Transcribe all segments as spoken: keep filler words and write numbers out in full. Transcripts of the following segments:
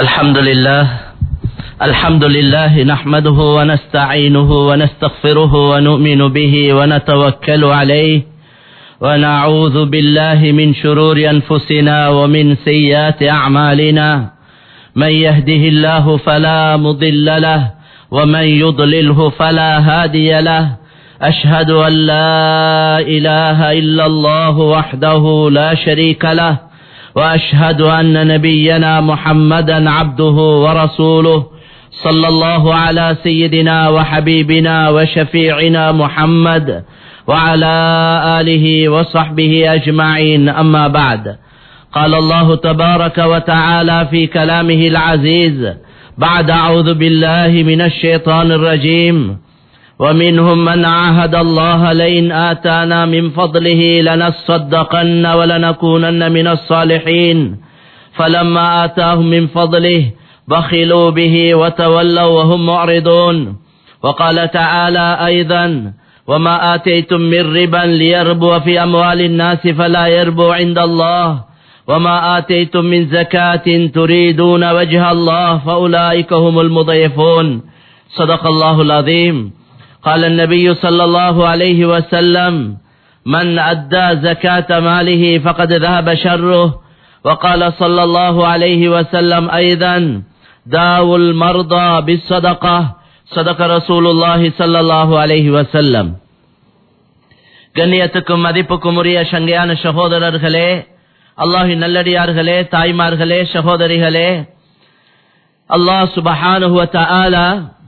الحمد لله الحمد لله نحمده ونستعينه ونستغفره ونؤمن به ونتوكل عليه ونعوذ بالله من شرور أنفسنا ومن سيئات أعمالنا من يهده الله فلا مضل له ومن يضلله فلا هادي له أشهد أن لا إله إلا الله وحده لا شريك له وأشهد أن نبينا محمدا عبده ورسوله صلى الله على سيدنا وحبيبنا وشفيعنا محمد وعلى آله وصحبه أجمعين أما بعد قال الله تبارك وتعالى في كلامه العزيز بعد أعوذ بالله من الشيطان الرجيم ومنهم من عاهد الله لئن آتانا من فضله لنصدقن ولنكونن من الصالحين فلما آتاهم من فضله بخلوا به وتولوا وهم معرضون وقال تعالى أيضا وما آتيتم من ربا ليربو في أموال الناس فلا يربو عند الله وما آتيتم من زكاة تريدون وجه الله فأولئك هم المضيفون صدق الله العظيم. قال النبي صلى الله عليه وسلم من أدى زكاة ماله فقد ذهب شره. وقال صلى الله عليه وسلم أيضا داو المرضى بالصدقة. صدق رسول الله صلى الله عليه وسلم. கண்ணியத்துக்கும் மதிப்புக்கும் உரிய சங்கையான சகோதரர்களே, அல்லாஹ்வின் நல்லடியார்களே, தாய்மார்களே, சகோதரிகளே, அல்லாஹ் சுப்ஹானஹு வ தஆலா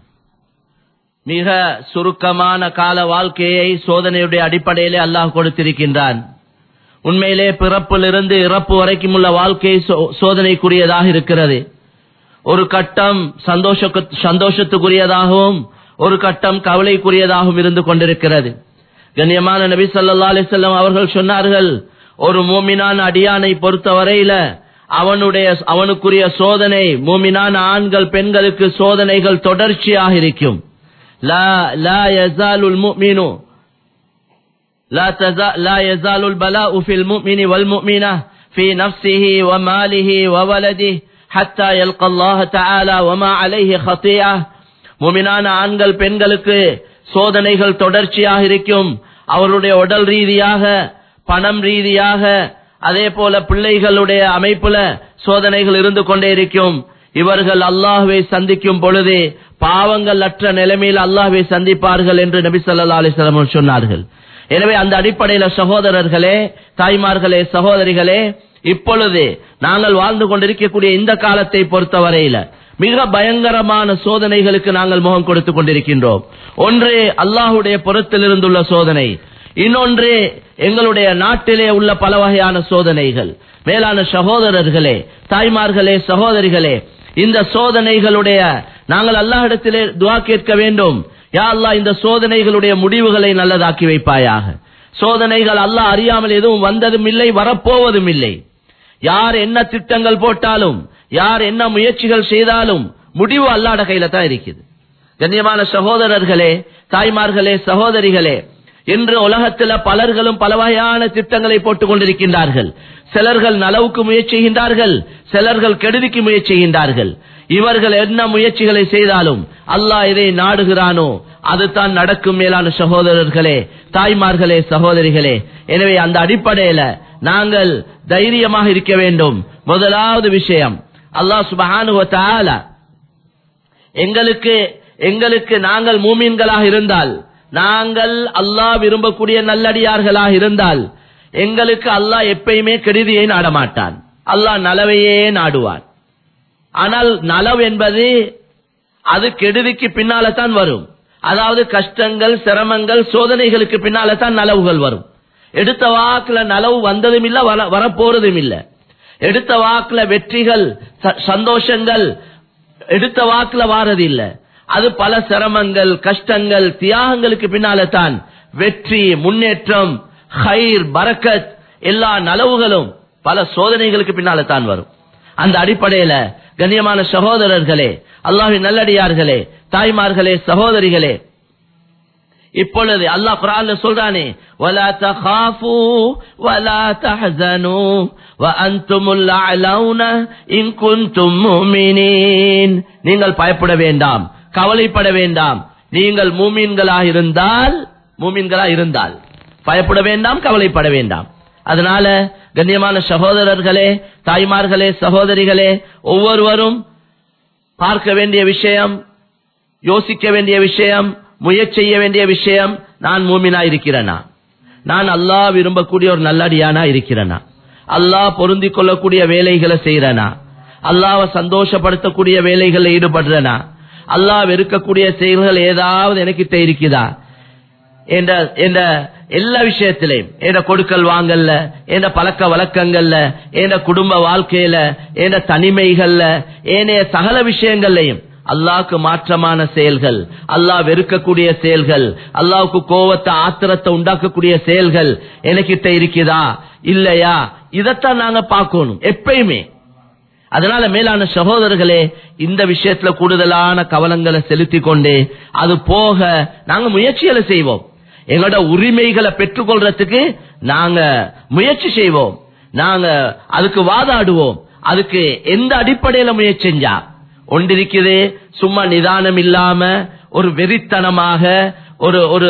மிக சுருக்கமான கால வாழ்க்கையை சோதனையுடைய அடிப்படையிலே அல்லாஹ் கொடுத்திருக்கின்றான். உண்மையிலே பிறப்பிலிருந்து இறப்பு வரைக்கும் உள்ள வாழ்க்கை சோதனைக்குரியதாக இருக்கிறது. ஒரு கட்டம் சந்தோஷ சந்தோஷத்துக்குரியதாகவும் ஒரு கட்டம் கவலைக்குரியதாகவும் இருந்து கொண்டிருக்கிறது. கண்ணியமான நபி ஸல்லல்லாஹு அலைஹி வஸல்லம் அவர்கள் சொன்னார்கள், ஒரு மூமினான அடியானை பொறுத்தவரையில அவனுடைய அவனுக்குரிய சோதனை, மூமினான ஆண்கள் பெண்களுக்கு சோதனைகள் தொடர்ச்சியாக இருக்கும். لا لا يزال المؤمن لا تزال لا يزال البلاء في المؤمن والمؤمنة في نفسه وماله وولده حتى يلقى الله تعالى وما عليه خطيئة. முமினான ஆண்கள் பெண்களுக்கு சோதனைகள் தொடர்ச்சியாக இருக்கும். அவருடைய உடல் ரீதியாக, பணம் ரீதியாக, அதே போல பிள்ளைகளுடைய அமைப்புல சோதனைகள் இருந்து கொண்டே இருக்கும். இவர்கள் அல்லாஹ்வை சந்திக்கும் பொழுது பாவங்கள் அற்ற நிலைமையில் அல்லாஹ்வை சந்திப்பார்கள் என்று நபி ஸல்லல்லாஹு அலைஹி வஸல்லம் சொன்னார்கள். எனவே அந்த அடிப்படையில சகோதரர்களே, தாய்மார்களே, சகோதரிகளே, இப்பொழுது நாங்கள் வாழ்ந்து கொண்டிருக்கக்கூடிய இந்த காலத்தை பொறுத்தவரையில மிக பயங்கரமான சோதனைகளுக்கு நாங்கள் முகம் கொடுத்துக் கொண்டிருக்கின்றோம். ஒன்று அல்லாஹ்வுடைய புறத்திலிருந்துள்ள சோதனை, இன்னொன்று எங்களுடைய நாட்டிலே உள்ள பல வகையான சோதனைகள். மேலான சகோதரர்களே, தாய்மார்களே, சகோதரிகளே, இந்த சோதனைகளுடைய நாங்கள் அல்லாஹ்விடத்திலே துஆ கேட்க வேண்டும். யா அல்லாஹ், இந்த சோதனைகளுடைய முடிவுகளை நல்லதாக்கி வைப்பாயாக. சோதனைகள் அல்லாஹ் அறியாமல் எதுவும் வந்ததும் இல்லை, வரப்போவதும் இல்லை. யார் என்ன திட்டங்கள் போட்டாலும், யார் என்ன முயற்சிகள் செய்தாலும் முடிவு அல்லாஹ்வுடைய கையில தான் இருக்குது. கண்ணியமான சகோதரர்களே, தாய்மார்களே, சகோதரிகளே, இன்று உலகத்தில் பலர்களும் பல வகையான திட்டங்களை போட்டுக் கொண்டிருக்கின்றார்கள். சிலர்கள் நலவுக்கு முயற்சி செய்கின்றார்கள், சிலர்கள் கெடுதிக்கு முயற்சி செய்கின்றார்கள். இவர்கள் என்ன முயற்சிகளை செய்தாலும் அல்லாஹ் இதை நாடுகிறானோ அதுதான் நடக்கும். மேலான சகோதரர்களே, தாய்மார்களே, சகோதரிகளே, எனவே அந்த அடிப்படையில நாங்கள் தைரியமாக இருக்க வேண்டும். முதலாவது விஷயம், அல்லாஹ் சுப்ஹானஹு வ தஆலா எங்களுக்கு எங்களுக்கு நாங்கள் மூமின்களாக இருந்தால், நாங்கள் அல்லாஹ் விரும்பக்கூடிய நல்லடியார்களாக இருந்தால், எங்களுக்கு அல்லாஹ் எப்பயுமே கெடுதியை நாடமாட்டான். அல்லாஹ் நலவையே நாடுவான். ஆனால் நலவு என்பது அது கெடுதிக்கு பின்னால தான் வரும். அதாவது கஷ்டங்கள், சிரமங்கள், சோதனைகளுக்கு பின்னால தான் நலவுகள் வரும். எடுத்த வாக்குல நலவு வந்ததும் இல்ல, வரப்போறதும் இல்ல. எடுத்த வாக்குல வெற்றிகள், சந்தோஷங்கள் எடுத்த வாக்குல வாரது இல்ல. அது பல சிரமங்கள், கஷ்டங்கள், தியாகங்களுக்கு பின்னால தான் வெற்றி, முன்னேற்றம், ஹைர், பரக்கத், எல்லா நலவுகளும் பல சோதனைகளுக்கு பின்னால தான் வரும். அந்த அடிப்படையில கண்ணியமான சகோதரர்களே, அல்லாஹ்வின் நல்லடியார்களே, தாய்மார்களே, சகோதரிகளே, இப்பொழுது அல்லாஹ் குர்ஆன்ல சொல்றானே வலா தகாஃபு வலா தஹஸனு வ அன்துமுல் அலௌன இன் குன்தும் முஃமினீன். நீங்கள் பயப்பட வேண்டாம், கவலைப்பட வேண்டாம். நீங்கள் மூமின்களாக இருந்தால் மூமின்களாக இருந்தால் பயப்பட வேண்டாம், கவலைப்பட வேண்டாம். அதனால கண்ணியமான சகோதரர்களே, தாய்மார்களே, சகோதரிகளே, ஒவ்வொருவரும் பார்க்க வேண்டிய விஷயம், யோசிக்க வேண்டிய விஷயம், முயற்சி செய்ய வேண்டிய விஷயம், நான் மூமினா இருக்கிறேனா, நான் அல்லாஹ் விரும்பக்கூடிய ஒரு நல்லடியானா இருக்கிறேனா, அல்லாஹ் பொருந்திக் கொள்ளக்கூடிய வேலைகளை செய்யறனா, அல்லாஹ்வை சந்தோஷப்படுத்தக்கூடிய வேலைகளில் ஈடுபடுறனா, அல்லாஹ் வெறுக்கக்கூடிய செயல்கள் ஏதாவது எனக்கிட்ட இருக்குதா என்ற எல்லா விஷயத்திலையும், என்ற கொடுக்கல் வாங்கல்ல, என்ற பழக்க வழக்கங்கள்ல, என்ற குடும்ப வாழ்க்கையில, என்ற தனிமைகள்ல, ஏனைய சகல விஷயங்கள்லையும் அல்லாஹ்க்கு மாற்றமான செயல்கள், அல்லாஹ் வெறுக்கக்கூடிய செயல்கள், அல்லாஹ்க்கு கோவத்தை ஆத்திரத்தை உண்டாக்கக்கூடிய செயல்கள் எனக்கிட்ட இருக்குதா இல்லையா, இதத்தான் நாங்க பார்க்கணும் எப்பயுமே. அதனால மேலான சகோதரர்களே, இந்த விஷயத்துல கூடுதலான கவனங்களை செலுத்தி கொண்டு அது போக நாங்க முயற்சிகளை செய்வோம். எங்களோட உரிமைகளை பெற்றுக்கொள்றதுக்கு நாங்க முயற்சி செய்வோம், நாங்க அதுக்கு வாதாடுவோம். அதுக்கு எந்த அடிப்படையில முயற்சி செஞ்சா ஒன்றிருக்குது, சும்மா நிதானம் இல்லாம ஒரு வெறித்தனமாக ஒரு ஒரு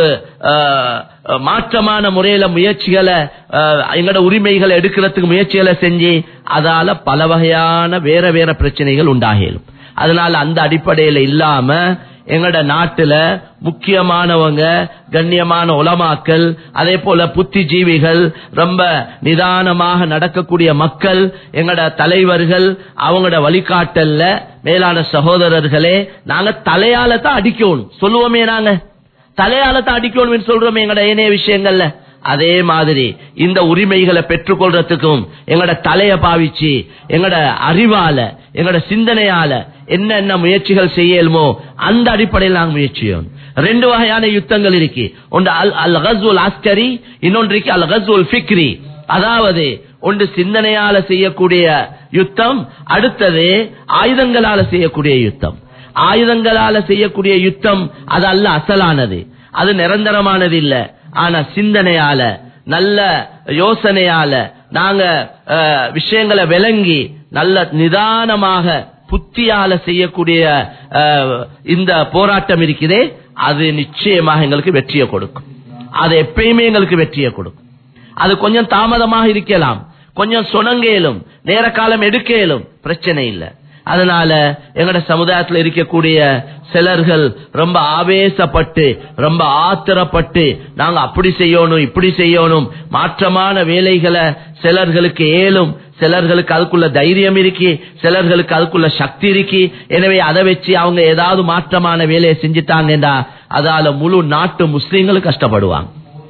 மாற்றமான முறையில முயற்சிகளை, எங்களோட உரிமைகளை எடுக்கிறதுக்கு முயற்சிகளை செஞ்சு அதால பல வகையான வேற வேற பிரச்சனைகள் உண்டாகும். அதனால அந்த அடிப்படையில இல்லாம எங்களோட நாட்டுல முக்கியமானவங்க, கண்ணியமான உலமாக்கள், அதே போல புத்திஜீவிகள், ரொம்ப நிதானமாக நடக்கக்கூடிய மக்கள், எங்களோட தலைவர்கள், அவங்களோட வழிகாட்டல்ல மேலான சகோதரர்களே, நாங்க தலையால தான் அடிக்கணும் சொல்லுவோமே, நாங்க தலையால தான் அடிக்கணும் சொல்றோமே எங்களோட ஏனைய விஷயங்கள்ல. அதே மாதிரி இந்த உரிமைகளை பெற்றுக்கொள்றதுக்கும் எங்களோட தலைய பாவிச்சு, எங்களோட அறிவால, எங்களோட சிந்தனையால என்ன என்ன முயற்சிகள் செய்யலுமோ அந்த அடிப்படையில் நாங்கள் முயற்சி செய்யணும். ரெண்டு வகையான யுத்தங்கள் இருக்கு. ஒன்று அல் கஸ்வுல் அஸ்கரி, இன்னொன்று அல் கஸ்வுல் ஃபிக்ரி. அதாவது ஒன்று சிந்தனையால செய்யக்கூடிய யுத்தம், அடுத்தது ஆயுதங்களால செய்யக்கூடிய யுத்தம். ஆயுதங்களால செய்யக்கூடிய யுத்தம் அது அல்ல அசலானது, அது நிரந்தரமானது இல்ல. ஆனா சிந்தனையால, நல்ல யோசனையால நாங்க விஷயங்களை விளங்கி நல்ல நிதானமாக புத்தியால செய்யக்கூடிய இந்த போராட்டம் இருக்குதே, அது நிச்சயமாக எங்களுக்கு வெற்றியை கொடுக்கும். அது எப்பயுமே எங்களுக்கு வெற்றியை கொடுக்கும். அது கொஞ்சம் தாமதமாக இருக்கலாம், கொஞ்சம் சொனங்கேலும், நேர காலம் எடுக்கலும், பிரச்சனை இல்லை. அதனால எங்கட சமுதாயத்தில் இருக்கக்கூடிய சிலர்கள் ரொம்ப ஆவேசப்பட்டு, ரொம்ப ஆத்திரப்பட்டு, நாங்க அப்படி செய்யணும் இப்படி செய்யணும், மாற்றமான வேலைகளை சிலர்களுக்கு ஏலும், சிலர்களுக்கு அதுக்குள்ள தைரியம் இருக்கு, சிலர்களுக்கு அதுக்குள்ள சக்தி இருக்கு. எனவே அதை வச்சு அவங்க ஏதாவது மாற்றமான வேலையை செஞ்சுட்டாங்கடா, அதால முழு நாட்டு முஸ்லீம்களும் கஷ்டப்படுவாங்க,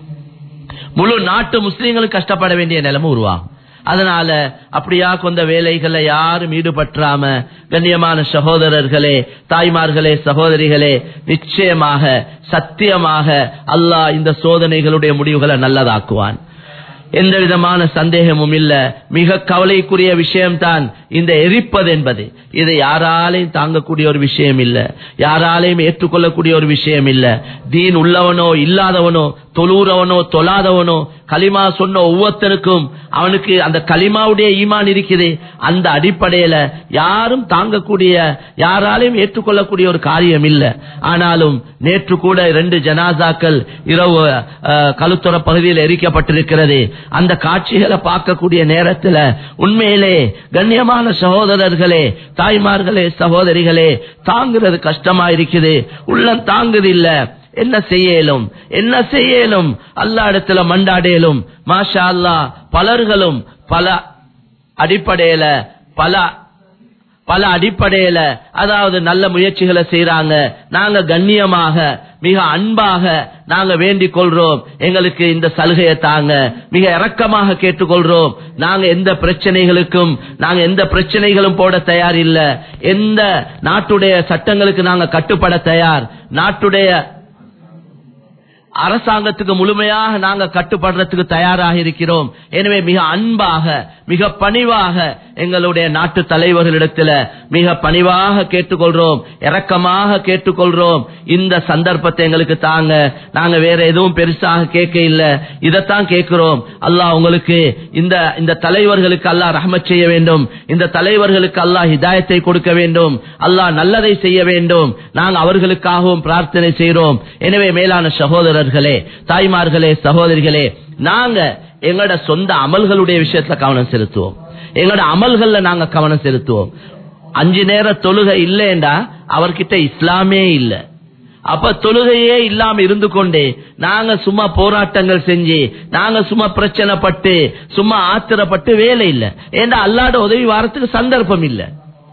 முழு நாட்டு முஸ்லீம்களும் கஷ்டப்பட வேண்டிய நிலைமை உருவாகும். அதனால அப்படியா கொண்ட வேலைகளை யாரும் ஈடுபற்றாம, கண்ணியமான சகோதரர்களே, தாய்மார்களே, சகோதரிகளே, நிச்சயமாக சத்தியமாக அல்லாஹ் இந்த சோதனைகளுடைய முடிவுகளை நல்லதாக்குவான். எந்த விதமான சந்தேகமும் இல்ல. மிக கவலைக்குரிய விஷயம்தான் இந்த எரிப்பது என்பது. இது யாராலையும் தாங்கக்கூடிய ஒரு விஷயம் இல்ல, யாராலையும் ஏற்றுக்கொள்ளக்கூடிய ஒரு விஷயம் இல்ல. தீன் உள்ளவனோ இல்லாதவனோ, தொழுறவனோ தொழாதவனோ, களிமா சொன்ன ஒவ்வொருத்தருக்கும் அவனுக்கு அந்த களிமாவுடைய ஈமான் இருக்குது. அந்த அடிப்படையில யாரும் தாங்கக்கூடிய, யாராலையும் ஏற்றுக்கொள்ளக்கூடிய ஒரு காரியம் இல்ல. ஆனாலும் நேற்று கூட இரண்டு ஜனாசாக்கள் இரவு கழுத்துற பகுதியில் எரிக்கப்பட்டிருக்கிறது. அந்த காட்சிகளை பார்க்கக்கூடிய நேரத்தில் உண்மையிலே கண்ணியமான சகோதரர்களே, தாய்மார்களே, சகோதரிகளே, தாங்குறது கஷ்டமா இருக்குது, உள்ளம் தாங்குது இல்ல. என்ன செய்யலும் என்ன செய்யலும் அல்லாஹ் இடத்துல மண்டாடேலும். மாஷா அல்லாஹ் பலர்களும் பல அடிப்படையில பல பல அடிப்படையில அதாவது நல்ல முயற்சிகளை செய்யறாங்க. நாங்க கண்ணியமாக மிக அன்பாக நாங்க வேண்டிக் கொள்றோம், எங்களுக்கு இந்த சலுகையை தாங்க, மிக இரக்கமாக கேட்டுக்கொள்றோம். நாங்க எந்த பிரச்சனைகளுக்கும் நாங்க எந்த பிரச்சனைகளும் போட தயார் இல்ல. எந்த நாட்டுடைய சட்டங்களுக்கு நாங்க கட்டுப்பட தயார், நாட்டுடைய அரசாங்கத்துக்கு முழுமையாக நாங்க கட்டுப்படுறதுக்கு தயாராக இருக்கிறோம். எனவே மிக அன்பாக, மிக பணிவாக எங்களுடைய நாட்டு தலைவர்களிடத்துல மிக பணிவாக கேட்டுக்கொள்றோம், இரக்கமாக கேட்டுக்கொள்றோம். இந்த சந்தர்ப்பத்தை எங்களுக்கு தாங்க, நாங்க வேற எதுவும் பெருசாக கேட்க இல்ல, இதைத்தான் கேட்கிறோம். அல்லாஹ் உங்களுக்கு இந்த இந்த தலைவர்களுக்கு அல்லாஹ் ரஹ்மத் செய்ய வேண்டும், இந்த தலைவர்களுக்கு அல்லாஹ் ஹிதாயத்தை கொடுக்க வேண்டும், அல்லாஹ் நல்லதை செய்ய வேண்டும். நாங்கள் அவர்களுக்காகவும் பிரார்த்தனை செய்கிறோம். எனவே மேலான சகோதரர்களே, தாய்மார்களே, சகோதரிகளே, நாங்க எங்களோட சொந்த அமல்களுடைய விஷயத்துல கவனம் செலுத்துவோம். எங்களோட அமல்கள்ல நாங்க கவனம் செலுத்துவோம். அஞ்சு நேர தொழுகை இல்லைண்டா அவர்கிட்ட இஸ்லாமே இல்ல. அப்ப தொழுகையே இல்லாம இருந்து கொண்டே நாங்க சும்மா போராட்டங்கள் செஞ்சு, நாங்க சும்மா பிரச்சனைப்பட்டு, சும்மா ஆத்திரப்பட்டு வேலை இல்ல. ஏண்டா அல்லாட உதவி வாரத்துக்கு சந்தர்ப்பம் இல்ல.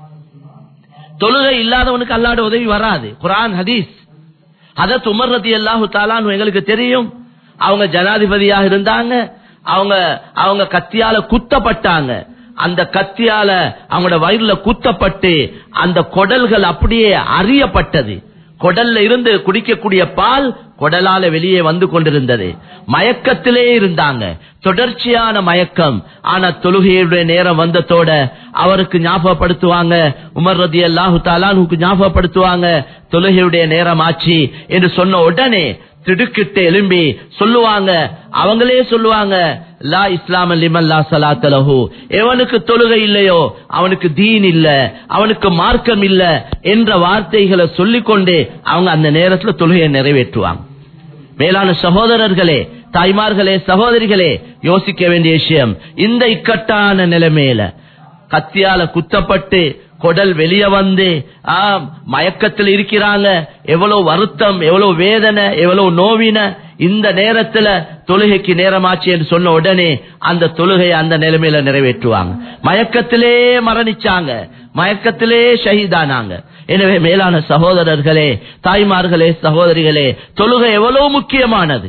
தொழுகை இல்லாதவனுக்கு அல்லாட உதவி வராது. குர்ஆன் ஹதீஸ். ஹதரத் உமர் ரலியல்லாஹு தஆலா எங்களுக்கு தெரியும், அவங்க ஜனாதிபதியாக இருந்தாங்க. அவங்க அவங்க கத்தியால குத்தப்பட்டாங்க. அந்த கத்தியால அவங்களோட வயிறுல குத்தப்பட்டு அந்த குடல்கள் அப்படியே அறியப்பட்டது. குடல்ல இருந்து குடிக்கக்கூடிய பால் குடலால வெளியே வந்து கொண்டிருந்தது. மயக்கத்திலே இருந்தாங்க, தொடர்ச்சியான மயக்கம். ஆனா தொழுகையுடைய நேரம் வந்ததோட அவருக்கு ஞாபகப்படுத்துவாங்க, உமர் ரலியல்லாஹு தஆலாவுக்கு ஞாபகப்படுத்துவாங்க, தொழுகையுடைய நேரம் ஆச்சு என்று சொன்ன உடனே திடுக்கிட்டு எழும்பி சொல்லுவாங்க, அவங்களே சொல்லுவாங்க, லா இஸ்லாம் லிமன் லா ஸலாத்த லஹு, எவனுக்கு தொழுகை இல்லையோ அவனுக்கு தீன் இல்ல, அவனுக்கு மார்க்கம் இல்ல என்ற வார்த்தைகளை சொல்லிக்கொண்டே அவங்க அந்த நேரத்தில் தொழுகையை நிறைவேற்றுவாங்க. மேலான சகோதரர்களே, தாய்மார்களே, சகோதரிகளே, யோசிக்க வேண்டிய விஷயம், இந்த இக்கட்டான நிலைமையில கத்தியால குத்தப்பட்டு குடல் வெளியே வந்து மயக்கத்தில் இருக்கிறாங்க. எவ்வளவு வருத்தம், எவ்வளவு வேதனை, எவ்வளவு நோவின. இந்த நேரத்துல தொழுகைக்கு நேரமாச்சு என்று சொன்ன உடனே அந்த தொழுகையை அந்த நிலைமையில நிறைவேற்றுவாங்க. மயக்கத்திலே மரணிச்சாங்க, மயக்கத்திலே ஷஹீதானாங்க. எனவே மேலான சகோதரர்களே, தாய்மார்களே, சகோதரிகளே, தொழுகை எவ்வளவு முக்கியமானது.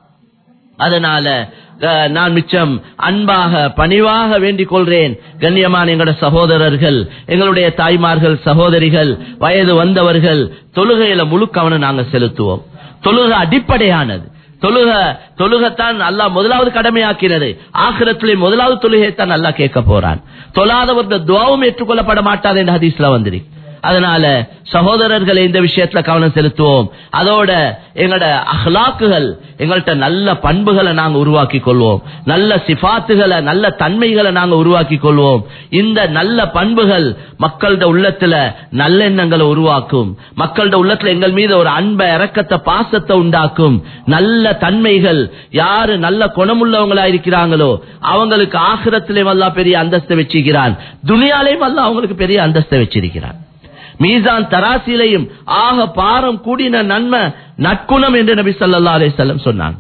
அதனால நான் மிச்சம் அன்பாக பணிவாக வேண்டிக் கொள்றேன், கண்ணியமான எங்களுடைய சகோதரர்கள், எங்களுடைய தாய்மார்கள், சகோதரிகள், வயது வந்தவர்கள், தொழுகையில முழு கவனம் நாங்க செலுத்துவோம். தொழுகை அடிப்படையானது. தொழுக தொழுகத்தான் அல்லாஹ் முதலாவது கடமையாக்கினது. ஆகிரத்திலே முதலாவது தொழுகைத்தான் அல்லாஹ் கேட்க போறான். தொழாதவர்கள் துஆவும் ஏற்றுக்கொள்ளப்பட மாட்டாது என்று ஹதீஸ்ல வந்திருக்கு. அதனால சகோதரர்களை இந்த விஷயத்துல கவனம் செலுத்துவோம். அதோட எங்களோட அஹ்லாக்குகள், எங்கள்கிட்ட நல்ல பண்புகளை நாங்க உருவாக்கி கொள்வோம், நல்ல சிபாத்துகளை, நல்ல தன்மைகளை நாங்க உருவாக்கி கொள்வோம். இந்த நல்ல பண்புகள் மக்களோட உள்ளத்துல நல்லெண்ணங்களை உருவாக்கும், மக்களோட உள்ளத்துல எங்கள் மீது ஒரு அன்பை, இரக்கத்தை, பாசத்தை உண்டாக்கும். நல்ல தன்மைகள், யாரு நல்ல குணமுள்ளவங்களா இருக்கிறாங்களோ அவங்களுக்கு ஆகிரத்திலேயும் அல்லாஹ் பெரிய அந்தஸ்தை வச்சிருக்கிறான், துனியாலையும் அல்லாஹ் அவங்களுக்கு பெரிய அந்தஸ்தை வச்சிருக்கிறான். மீசான் தராசிலையும் ஆக பாரம் கூடின நன்மை நற்குணம் என்று நபி ஸல்லல்லாஹு அலைஹி வஸல்லம் சொன்னான்.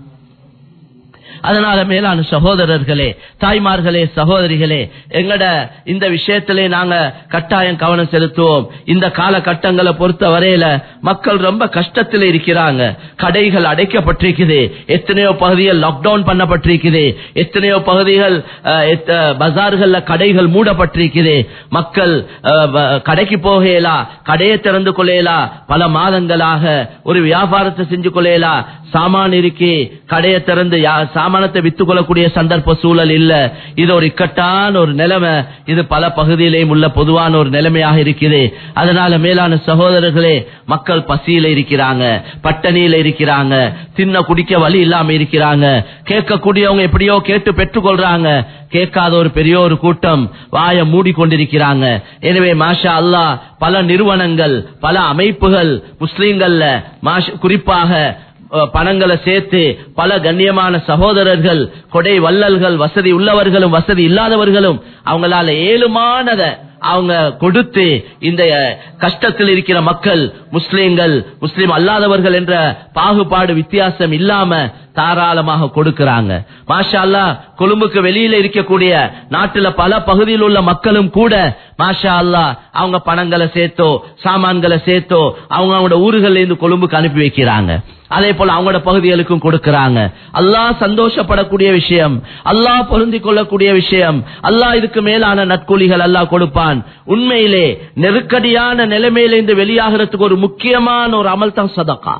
அதனால மேலான சகோதரர்களே, தாய்மார்களே, சகோதரிகளே, எங்கட இந்த விஷயத்திலே நாங்க கட்டாயம் கவனம் செலுத்துவோம். இந்த காலகட்டங்களை பொறுத்த வரையில மக்கள் ரொம்ப கஷ்டத்தில் இருக்கிறாங்க. கடைகள் அடைக்கப்பட்டிருக்குது, எத்தனையோ பகுதிகள் லாக்டவுன் பண்ணப்பட்டிருக்குது, எத்தனையோ பகுதிகள் பஜார்கள்ல கடைகள் மூடப்பட்டிருக்குது. மக்கள் கடைக்கு போகலா, கடையை திறந்து கொள்ளலா, பல மாதங்களாக ஒரு வியாபாரத்தை செஞ்சு கொள்ளலா, சாமான் இருக்கே, கடையை திறந்து சாமானத்தை வித்துக் கொள்ளக்கூடிய சந்தர்ப்ப சூழல் இல்ல. இது ஒரு இக்கட்டான ஒரு நிலைமை. இது பல பகுதியிலேயும் உள்ள பொதுவான ஒரு நிலைமையாக இருக்குது. அதனால மேலான சகோதரர்களே, மக்கள் பசியில இருக்கிறாங்க, பட்டணியில இருக்கிறாங்க, தின்ன குடிக்க வழி இல்லாம இருக்கிறாங்க. கேட்கக்கூடியவங்க எப்படியோ கேட்டு பெற்றுக் கொள்றாங்க, கேட்காத ஒரு பெரிய ஒரு கூட்டம் வாய மூடிக்கொண்டிருக்கிறாங்க. எனவே மாஷா அல்லாஹ் பல நிறுவனங்கள், பல அமைப்புகள் முஸ்லீம்கள்ல குறிப்பாக பணங்களை சேர்த்து பல கண்ணியமான சகோதரர்கள், கொடை வள்ளல்கள், வசதி உள்ளவர்களும் வசதி இல்லாதவர்களும் அவங்களால ஏழுமானத அவங்க கொடுத்து இந்த கஷ்டத்தில் இருக்கிற மக்கள், முஸ்லீம்கள், முஸ்லீம் அல்லாதவர்கள் என்ற பாகுபாடு வித்தியாசம் இல்லாம தாராளமாக கொடுக்கிறாங்க. மாஷா அல்லாஹ் கொழும்புக்கு வெளியில இருக்கக்கூடிய நாட்டுல பல பகுதியில் உள்ள மக்களும் கூட மாஷா அல்லாஹ் அவங்க பணங்களை சேர்த்தோ சாமான்களை சேர்த்தோ அவங்க அவங்களோட ஊர்கள்ல இருந்து கொழும்புக்கு அனுப்பி வைக்கிறாங்க. அதே போல அவங்களோட பகுதிகளுக்கும் கொடுக்கிறாங்க. அல்லாஹ் சந்தோஷப்படக்கூடிய விஷயம், அல்லாஹ் பொருந்திக் கொள்ளக்கூடிய விஷயம். அல்லாஹ் இதுக்கு மேலான நற்கூலிகள் அல்லாஹ் கொடுப்பான். உண்மையிலே நெருக்கடியான நிலைமையில இருந்து வெளியாகிறதுக்கு ஒரு முக்கியமான ஒரு அமல் தான் சதகா.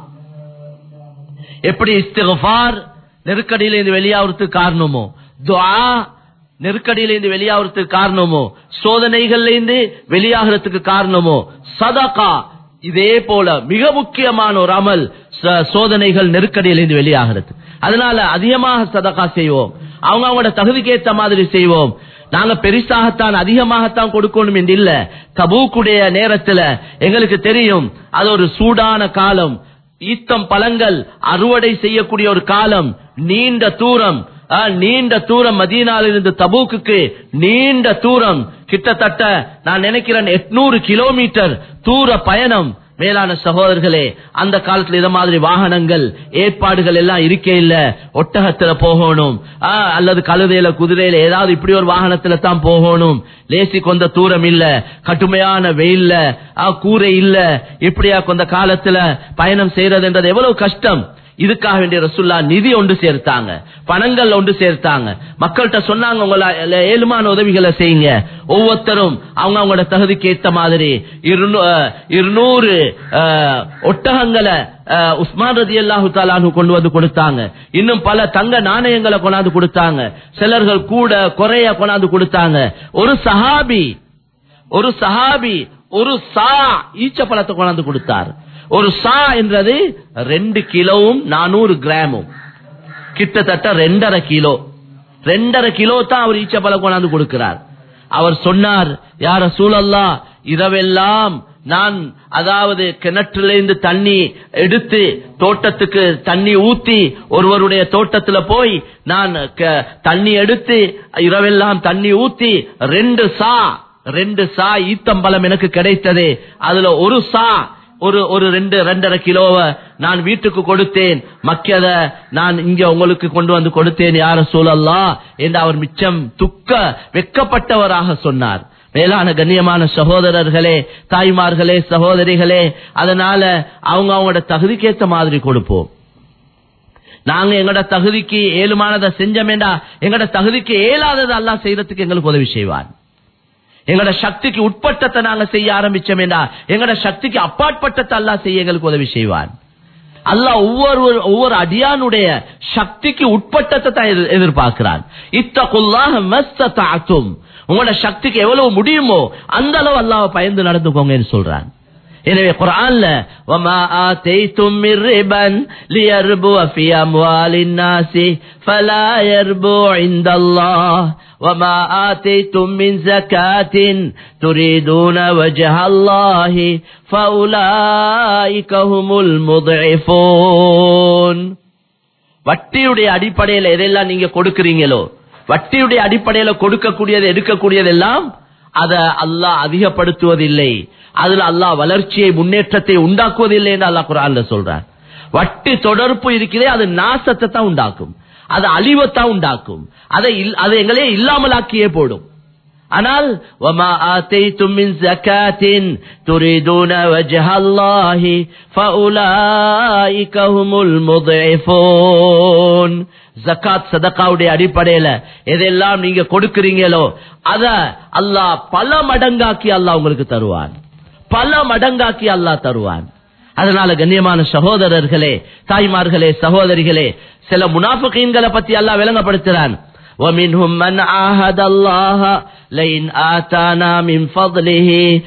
எப்படி இஸ்திக்ஃபார் நெருக்கடியில இருந்து வெளியாகிறதுக்கு காரணமோ, துஆ நெருக்கடியிலிருந்து வெளியாகிறதுக்கு காரணமோ, சோதனைகள்ல இருந்து வெளியாகிறதுக்கு காரணமோ சதகா. இதே போல மிக முக்கியமான ஒரு அமல் சோதனைகள் நெருக்கடியிலிருந்து வெளியாகிறது. அதனால அதிகமாக சதகா செய்வோம், அவங்க அவங்களோட தகுதிக்கு ஏற்ற மாதிரி செய்வோம். நாங்க பெரிசாகத்தான் அதிகமாகத்தான் கொடுக்கணும் என்று இல்ல. தபூக்குடைய நேரத்துல எங்களுக்கு தெரியும் அது ஒரு சூடான காலம், ஈத்தம் பழங்கள் அறுவடை செய்யக்கூடிய ஒரு காலம், நீண்ட தூரம் நீண்ட தூரம் மதீனாவிலிருந்து தபூக்கு நீண்ட தூரம், கிட்டத்தட்ட நான் நினைக்கிறேன் எட்நூறு கிலோமீட்டர் தூர பயணம். மேலான சகோதரர்களே, அந்த காலத்துல இத மாதிரி வாகனங்கள் ஏற்பாடுகள் எல்லாம் இருக்கே இல்ல. ஒட்டகத்துல போகணும் அல்லது கழுதையில குதிரையில ஏதாவது இப்படி ஒரு வாகனத்துல தான் போகணும். லேசி கொண்ட தூரம் இல்ல, கடுமையான வெயில்ல கூரை இல்ல, இப்படியா கொண்ட காலத்துல பயணம் செய்யறதுன்றது எவ்வளவு கஷ்டம். இதுக்காக வேண்டிய ரசூல்லா நிதி ஒன்று சேர்த்தாங்க, பணங்கள் ஒன்று சேர்த்தாங்க. மக்கள்கிட்ட சொன்னாங்க, உங்களை ஏழுமான உதவிகளை செய்யுங்க. ஒவ்வொருத்தரும் அவங்க அவங்களோட தகுதிக்கு ஏற்ற மாதிரி இருநூறு ஒட்டகங்களை உஸ்மான் ரலியல்லாஹு தஆலா அன்ஹு கொண்டு வந்து கொடுத்தாங்க. இன்னும் பல தங்க நாணயங்களை கொண்டாந்து கொடுத்தாங்க. சிலர்கள் கூட குறைய கொண்டாந்து கொடுத்தாங்க. ஒரு சஹாபி ஒரு சஹாபி ஒரு சா ஈச்ச பழத்தை கொண்டாந்து கொடுத்தார். ஒரு சா என்றது ரெண்டு கிலோவும் நானூறு கிராமும், கிட்டத்தட்ட ரெண்டரை கிலோ ரெண்டரை கிலோ தான் அவர் ஈச்சப்பழம் கொண்டாந்து கொடுக்கிறார். அவர் சொன்னார், யா ரசூலல்லாஹ், இரவெல்லாம் நான் அதாவது கிணற்றிலிருந்து தண்ணி எடுத்து தோட்டத்துக்கு தண்ணி ஊத்தி, ஒருவருடைய தோட்டத்துல போய் நான் தண்ணி எடுத்து இரவெல்லாம் தண்ணி ஊத்தி ரெண்டு சா ரெண்டு சா ஈத்தம்பழம் எனக்கு கிடைத்தது. அதுல ஒரு சா ஒரு ஒரு ரெண்டு ரெண்டரை கிலோவை நான் வீட்டுக்கு கொடுத்தேன், மக்கியத நான் இங்க உங்களுக்கு கொண்டு வந்து கொடுத்தேன் யா ரசூலல்லாஹ் என்று அவர் மிச்சம் துக்க வெட்கப்பட்டவராக சொன்னார். மேலான கண்ணியமான சகோதரர்களே, தாய்மார்களே, சகோதரிகளே, அதனால அவங்க அவங்களோட தகுதிக்கேற்ற மாதிரி கொடுப்போம். நாங்க எங்களோட தகுதிக்கு ஏழுமானதை செஞ்சமேண்டா எங்களோட தகுதிக்கு ஏலாததை அல்லாஹ் செய்யறதுக்கு எங்களுக்கு உதவி செய்வான். எங்களோட சக்திக்கு உட்பட்டத்தை நாங்க செய்ய ஆரம்பிச்சோம் என்றா எங்களோட சக்திக்கு அப்பாற்பட்டத்தை அல்லாஹ் செய்ய எங்களுக்கு உதவி செய்வான். அல்லாஹ் ஒவ்வொரு ஒவ்வொரு அடியானுடைய சக்திக்கு உட்பட்டத்தை தான் எதிர்பார்க்கிறான். இத்தகுல்லாஹ மஸ்ததஅதும், உங்களோட சக்திக்கு எவ்வளவு முடியுமோ அந்த அளவு அல்லாஹ் பயந்து நடந்துக்கோங்கன்னு சொல்றான். எனவே குர்ஆன்ல வமா ஆதைதும் மிர் ரிபன் லியர்பு ஃபீ அம்வாலின் நாஸி ஃபலா யர்பு இன்தல்லாஹ் وما آتيتم من زكاة تريدون وجه الله فأولئك هم المضعفون. வட்டியுடைய அடிப்படையில் எதெல்லாம் நீங்க கொடுக்கிறீங்களோ, வட்டியுடைய அடிப்படையில் கொடுக்கக்கூடியது எடுக்கக்கூடியதெல்லாம் அத அல்லாஹ் அதிகப்படுத்துவதில்லை, அதுல அல்லாஹ் வளர்ச்சியை முன்னேற்றத்தை உண்டாக்குவதில்லை என்று அல்லாஹ் குர்ஆன்ல சொல்றார். வட்டி தொடர்பு இருக்கிறதே அது நாசத்தை தான் உண்டாக்கும், அது அழிவத்தான் உண்டாக்கும், அதை அதை எங்களே இல்லாமலாக்கியே போடும். ஆனால் வமா ஆதைதும் மின் ஸகாத்தின் துரிதுன வஜ்ஹல்லாஹி ஃபஉலாயிக ஹுமுல் முத்இஃபூன். ஜகாத் சதகாவுடைய அடிப்படையில எதெல்லாம் நீங்க கொடுக்கிறீங்களோ அத அல்லாஹ் பல மடங்காக்கி அல்லாஹ் உங்களுக்கு தருவான், பல மடங்காக்கி அல்லாஹ் தருவான். அதனால கண்ணியமான சகோதரர்களே, தாய்மார்களே, சகோதரிகளே, சில முனாஃபிகீன்களை பத்தி அல்லாஹ் விளங்கப்படுத்துறான். وَمِنْهُمْ مَنْ عَاهَدَ اللَّهَ لَئِنْ آتَانَا مِنْ فَضْلِهِ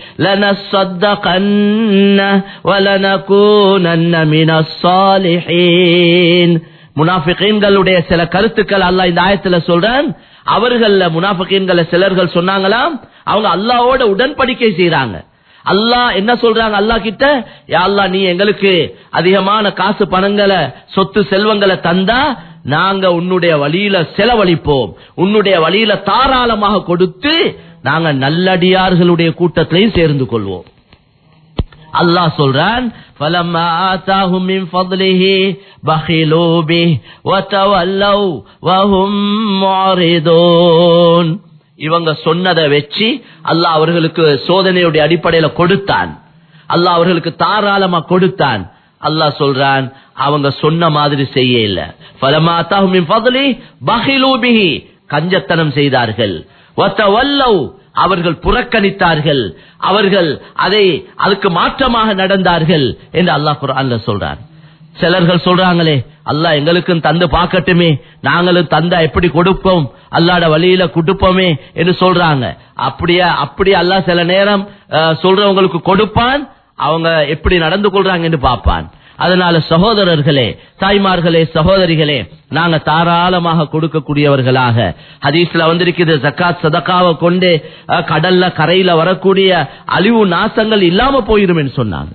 لَنَصَّدَّقَنَّ وَلَنَكُونَنَّ مِنَ الصَّالِحِينَ. முனாஃபிகீன்களுடைய சில கருத்துக்கள் அல்லாஹ் இந்த ஆயத்துல சொல்றான். அவர்கள முனாஃபிகீன்கள சிலர்கள் சொன்னாங்களாம், அவங்க அல்லாஹ்வோட உடன்படிக்கை செய்றாங்க. அல்லாஹ் என்ன சொல்றாங்க அல்லாஹ் கிட்ட, யா அல்லாஹ் நீ எங்களுக்கு அதிகமான காசு பணங்களை சொத்து செல்வங்களை தந்தா நாங்க உன்னுடைய வழியில செலவழிப்போம், உன்னுடைய வழியில தாராளமாக கொடுத்து நாங்க நல்லடியார்களுடைய கூட்டத்திலையும் சேர்ந்து கொள்வோம். அல்லாஹ் சொல்றான், فَلَمَّا آتَاهُم مِّن فَضْلِهِ بَخِلُوا بِهِ وَتَوَلَّوْا وَهُمْ مُعْرِضُونَ. இவங்க சொன்னதை வச்சு அல்லாஹ் அவர்களுக்கு சோதனையுடைய அடிப்படையில கொடுத்தான், அல்லாஹ் அவர்களுக்கு தாராளமா கொடுத்தான். அல்லாஹ் சொல்றான், அவங்க சொன்ன மாதிரி செய்ய இல்ல. فَلَمَّا آتَاهُم مِّن فَضْلِهِ بَخِلُوا بِهِ, கஞ்சத்தனம் செய்தார்கள். وَتَوَلَّوْا, அவர்கள் புறக்கணித்தார்கள், அவர்கள் அதை அதுக்கு மாற்றமாக நடந்தார்கள் என்று அல்லாஹ் குர்ஆன்ல சொல்றார். சிலர்கள் சொல்றாங்களே, அல்லாஹ் எங்களுக்கும் தந்து பார்க்கட்டுமே, நாங்களும் தந்தா எப்படி கொடுப்போம், அல்லாஹ்ட வழியில கொடுப்போமே என்று சொல்றாங்க. அப்படியே அப்படியே அல்லாஹ் சில நேரம் சொல்றவங்களுக்கு கொடுப்பான், அவங்க எப்படி நடந்து கொள்றாங்க என்று பார்ப்பான். அதனால சகோதரர்களே, தாய்மார்களே, சகோதரிகளே, நாங்க தாராளமாக கொடுக்கக்கூடியவர்களாக, ஹதீஸ்ல வந்திருக்கிறது, ஜக்காத் சதகாவை கொண்டு கடல்ல கரையில வரக்கூடிய அழிவு நாசங்கள் இல்லாம போயிரும் என்று சொன்னாங்க.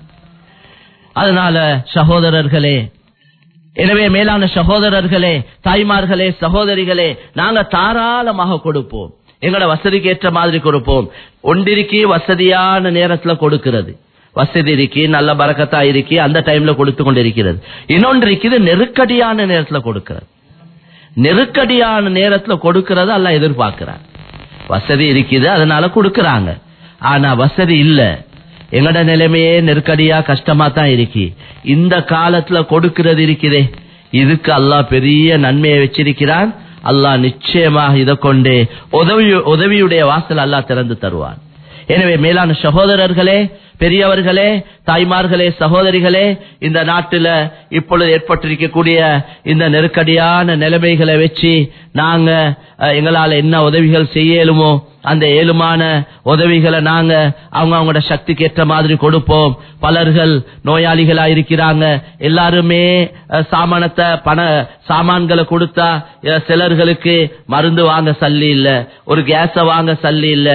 அதனால சகோதரர்களே, எனவே மேலான சகோதரர்களே, தாய்மார்களே, சகோதரிகளே, நாங்க தாராளமாக கொடுப்போம். எங்களோட வசதிக்கு ஏற்ற மாதிரி கொடுப்போம். ஒன்றிற்கு வசதியான நேரத்துல கொடுக்கிறது, வசதி இருக்கி நல்ல பரக்கத்தா இருக்கி அந்த டைம்ல கொடுத்து கொண்டிருக்கிறது. இன்னொன்று இருக்குது நெருக்கடியான நேரத்துல கொடுக்கிறது. நெருக்கடியான நேரத்துல கொடுக்கிறது அல்லாஹ் எதிர்பார்க்கிறார். வசதி இருக்குது அதனால கொடுக்கறாங்க, ஆனா வசதி இல்ல, எங்கட நிலைமையே நெருக்கடியா கஷ்டமா தான் இருக்கு, இந்த காலத்துல கொடுக்கிறது இருக்குதே, இதுக்கு அல்லாஹ் பெரிய நன்மையை வச்சிருக்கிறான். அல்லாஹ் நிச்சயமாக இதை கொண்டு உதவி உதவியுடைய வாசல் அல்லாஹ் திறந்து தருவான். எனவே மேலான சகோதரர்களே, பெரியவர்களே, தாய்மார்களே, சகோதரிகளே, இந்த நாட்டில இப்பொழுது ஏற்பட்டிருக்கக்கூடிய இந்த நெருக்கடியான நிலைமைகளை வச்சு நாங்க எங்களால என்ன உதவிகள் செய்யலுமோ அந்த ஏழுமான உதவிகளை நாங்க அவங்க அவங்களோட சக்திக்கு ஏற்ற மாதிரி கொடுப்போம். பலர்கள் நோயாளிகளா இருக்கிறாங்க, எல்லாருமே சாமானத்தை பண சாமான்களை கொடுத்தா சிலர்களுக்கு மருந்து வாங்க சல்லி இல்ல, ஒரு கேஸ வாங்க சல்லி இல்ல,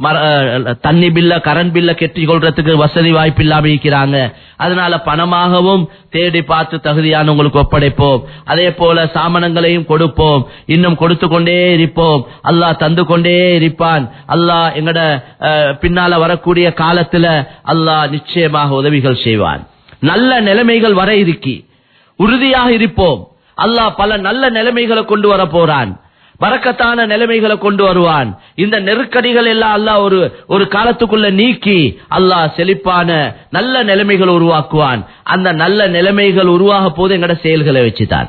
தண்ணி பில்ல கரண்ட் பில்ல கெட்டி கொள்றதுக்கு வசதி வாய்ப்பு இல்லாம இருக்கிறாங்க. அதனால பணமாகவும் தேடி பார்த்து தகுதியானவங்களுக்கு ஒப்படைப்போம். அதே போல சாமானங்களையும் கொடுப்போம், இன்னும் கொடுத்து கொண்டே இருப்போம். அல்லாஹ் தந்து கொண்டே இருப்பான். அல்லாஹ் எங்கட பின்னால வரக்கூடிய காலத்துல அல்லாஹ் நிச்சயமாக உதவிகள் செய்வான். நல்ல நிலைமைகள் வர இருக்கி உறுதியாக இருப்போம். அல்லாஹ் பல நல்ல நிலைமைகளை கொண்டு வர போறான், பரக்கத்தான நிலைமைகளை கொண்டு வருவான். இந்த நெருக்கடிகள் எல்லாம் அல்லாஹ் ஒரு ஒரு காலத்துக்குள்ள நீக்கி அல்லாஹ் செழிப்பான நல்ல நிலைமைகள் உருவாக்குவான். அந்த நல்ல நிலைமைகள் உருவாக போது எங்கட செயல்களை வச்சுதான்,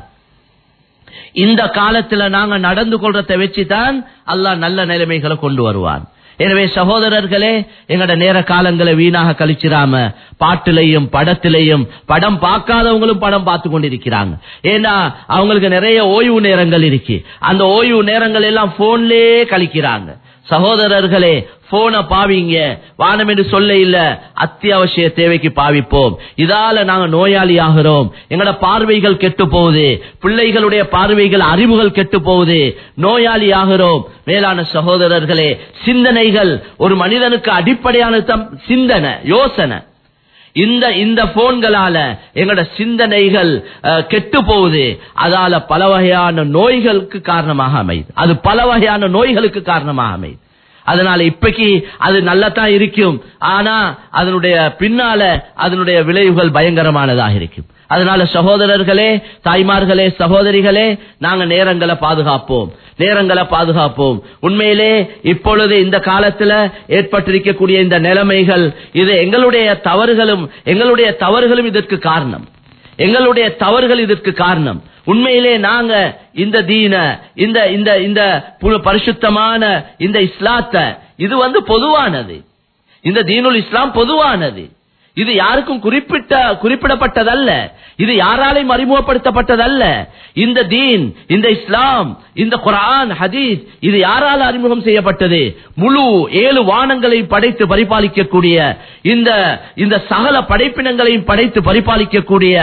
இந்த காலத்துல நாங்க நடந்து கொள்றதை வச்சுதான் அல்லாஹ் நல்ல நிலைமைகளை கொண்டு வருவான். எனவே சகோதரர்களே, எங்கட நேர காலங்களை வீணாக கழிச்சிராம பாட்டிலையும் படத்திலையும், படம் பார்க்காதவங்களும் படம் பார்த்து கொண்டிருக்கிறாங்க. ஏன்னா அவங்களுக்கு நிறைய ஓய்வு நேரங்கள் இருக்கு, அந்த ஓய்வு நேரங்கள் எல்லாம் போன்லயே கழிக்கிறாங்க. சகோதரர்களே, போனை பாவிங்க, வானம் என்று சொல்ல இல்ல, அத்தியாவசிய தேவைக்கு பாவிப்போம். இதால நாங்க நோயாளி ஆகிறோம், எங்கட பார்வைகள் கெட்டு போகுது, பிள்ளைகளுடைய பார்வைகள் அறிவுகள் கெட்டு போகுது, நோயாளி ஆகிறோம். மேலான சகோதரர்களே, சிந்தனைகள் ஒரு மனிதனுக்கு அடிப்படையான சிந்தனை யோசனை, இந்த இந்த போன்களால எங்கட சிந்தனைகள் கெட்டு போகுது. அதால பல வகையான நோய்களுக்கு காரணமாக அமைது, அது பல வகையான நோய்களுக்கு காரணமாக அமைது. அதனால இப்பைக்கு அது நல்லதான் இருக்கும், ஆனா அதனுடைய பின்னால அதனுடைய விளைவுகள் பயங்கரமானதாக இருக்கும். அதனால சகோதரர்களே, தாய்மார்களே, சகோதரிகளே, நாங்க நேரங்களை பாதுகாப்போம், நேரங்களை பாதுகாப்போம். உண்மையிலே இப்பொழுது இந்த காலத்துல ஏற்பட்டிருக்கக்கூடிய இந்த நிலைமைகள், இது எங்களுடைய தவறுகளும் எங்களுடைய தவறுகளும் இதற்கு காரணம், எங்களுடைய தவறுகள் இதற்கு காரணம். உண்மையிலே நாங்க இந்த தீன இந்த இந்த இந்த பரிசுத்தமான இந்த இஸ்லாத்தை, இது வந்து பொதுவானது, இந்த தீனுல் இஸ்லாம் பொதுவானது, இது யாருக்கும் குறிப்பிட்ட குறிப்பிடப்பட்டதல்ல, இது யாராலையும் அறிமுகப்படுத்தப்பட்டதல்ல. இந்த தீன், இந்த இஸ்லாம், இந்த குர்ஆன், ஹதீஸ், இது யாரால அறிமுகம் செய்யப்பட்டது? முழு ஏழு வானங்களையும் படைத்து பரிபாலிக்கக்கூடிய, இந்த இந்த சகல படைப்பினங்களையும் படைத்து பரிபாலிக்கக்கூடிய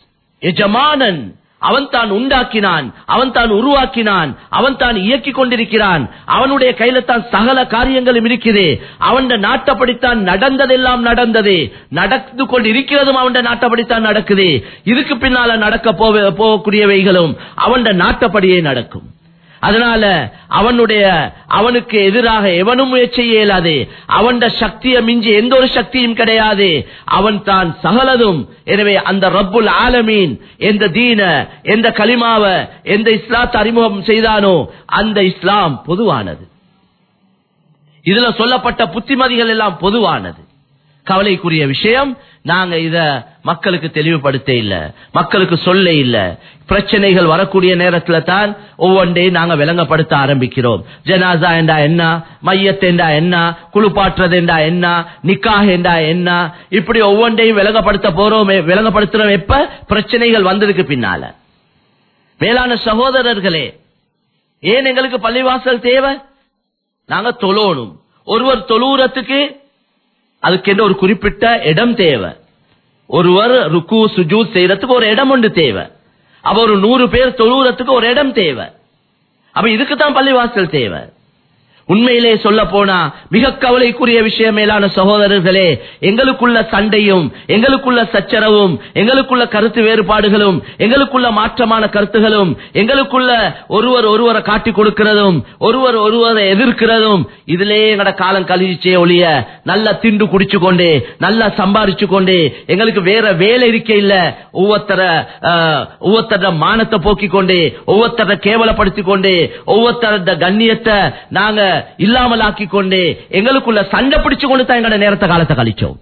எஜமானன் அவன் தான் உண்டாக்கினான், அவன் தான் உருவாக்கினான், அவன் தான் இயக்கிக் கொண்டிருக்கிறான். அவனுடைய கையில தான் சகல காரியங்களும் இருக்குது. அவன் நாட்டப்படித்தான் நடந்ததெல்லாம் நடந்தது, நடந்து கொண்டு இருக்கிறதும் அவன் நாட்டப்படித்தான் நடக்குது. இதுக்கு பின்னால நடக்க போகக்கூடியவைகளும் அவன் நாட்டப்படியே நடக்கும். அதனால அவனுடைய அவனுக்கு எதிராக எவனும் முயற்சி இயலாது, அவன் சக்தியை மிஞ்சி எந்த ஒரு சக்தியும் கிடையாது, அவன் தான் சகலதும். எனவே அந்த ரப்புல் ஆலமீன் எந்த தீன, எந்த கலிமாவ, எந்த இஸ்லாத்தை அறிமுகம் செய்தானோ அந்த இஸ்லாம் பொதுவானது. இதுல சொல்லப்பட்ட புத்திமதிகள் எல்லாம் பொதுவானது. கவலைக்குரிய விஷயம், நாங்க இத மக்களுக்கு தெளிவுபடுத்த இல்ல, மக்களுக்கு சொல்ல இல்ல. பிரச்சனைகள் வரக்கூடிய நேரத்துல தான் ஒவ்வொன்றையும் நாங்க விளங்கப்படுத்த ஆரம்பிக்கிறோம். ஜனாசா என்றா என்ன, மையத் என்றா என்ன, குளிப்பாற்றுறது என்றா என்ன, நிக்காஹ் என்றா என்ன, இப்படி ஒவ்வொன்றையும் விளங்கப்படுத்த போறோம். விளங்கப்படுத்துறோம் எப்ப பிரச்சனைகள் வந்ததுக்கு பின்னால. மேலான சகோதரர்களே, ஏன் எங்களுக்கு பள்ளிவாசல் தேவை? நாங்க தொழணும். ஒருவர் தொழுறதுக்கு அதுக்கு ஒரு குறிப்பிட்ட இடம் தேவை. ஒருவர் ருக்கு சுஜூத் செய்யறதுக்கு ஒரு இடம் ஒன்று தேவை. அப்ப ஒரு நூறு பேர் தொழுறதுக்கு ஒரு இடம் தேவை. அப்ப இதுக்குத்தான் பள்ளிவாசல் தேவை. உண்மையிலே சொல்ல போனா மிக கவலைக்குரிய விஷயம் மேலான சகோதரர்களே, எங்களுக்குள்ள சண்டையும் எங்களுக்குள்ள சச்சரவும் எங்களுக்குள்ள கருத்து வேறுபாடுகளும் எங்களுக்குள்ள மாற்றமான கருத்துகளும் எங்களுக்குள்ள ஒருவர் ஒருவரை காட்டி கொடுக்கிறதும் ஒருவர் ஒருவரை எதிர்க்கிறதும் இதிலே எங்கட காலம் கழிச்சே ஒழிய நல்லா திண்டு குடிச்சு கொண்டு நல்லா சம்பாதிச்சு கொண்டு எங்களுக்கு வேற வேலை இருக்க இல்ல. ஒவ்வொருத்தர ஒவ்வொருத்தர மானத்தை போக்கிக் கொண்டு ஒவ்வொருத்தர கேவலப்படுத்திக் கொண்டு ஒவ்வொருத்தர கண்ணியத்தை நாங்க இல்லாமல் ஆக்கி கொண்டு எங்களுக்குள்ள சண்டை பிடிச்சு கொண்டு தான் எங்களோட நேரத்தை காலத்தை கழிச்சோம்.